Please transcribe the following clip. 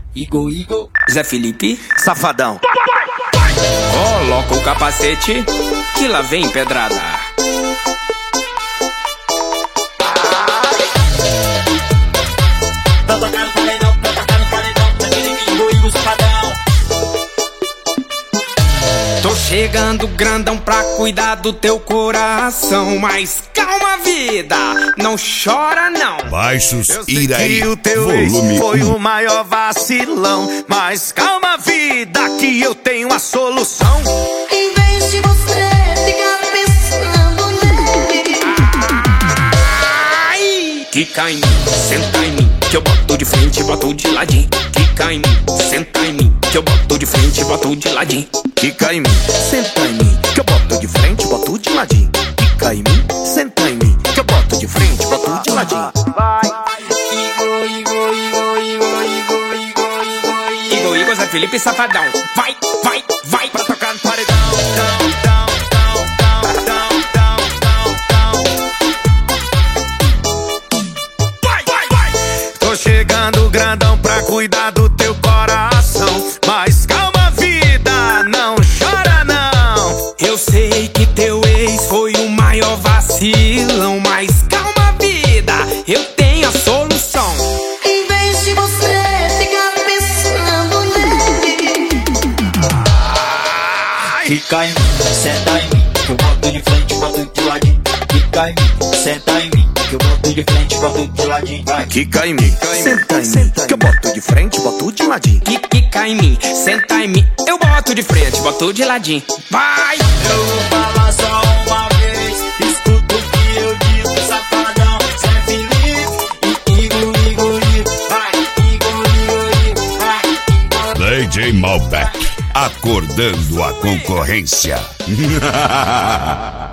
Igor, Zé Felipe, Safadão. coloca o capacete que lá vem pedrada. tá tocando paredão, Zé Felipe, Igor, Safadão. Tô chegando grandão pra cuidar do teu coração, mas calma vida, não chora não. Baixos Eu sei Iraí, que o teu ex volume foi 1. o maior vacilão, mas calma vida que eu tenho a solução. Em vez de você ficar pensando nele, Ai! Quica em mim, senta em mim, que eu boto de frente e boto de ladinho. Quica em mim, senta em mim, que eu boto de frente e boto de ladinho. Quica em mim, senta em mim, que eu boto de frente, boto de ladinho. Quica em mim, senta em mim, que eu boto de frente, boto de ladinho. Igor, Zé Felipe, Safadão. Vai, Pra tocar no paredão. Tô chegando grandão pra cuidar do teu coração, mas calma vida, não chora não. Eu sei que teu ex foi o maior vacilão, mas calma vida, eu tenho a solução. em vez de você ficar pensando nele, Fica em mim, senta em mim, que eu boto de frente, boto de ladinho. Fica em mim, senta em mim, que eu boto de frente, boto de ladinho. Vai. Quica em mim, senta em mim, que eu boto de frente, boto de ladinho. Quica em mim, senta em mim, eu boto de frente, boto de ladinho. Vai! Eu vou falar só uma vez, escuta o que eu digo, Safadão, Zé Felipe, Igor, vai, Igor, vai, DJ Malbec, acordando a concorrência.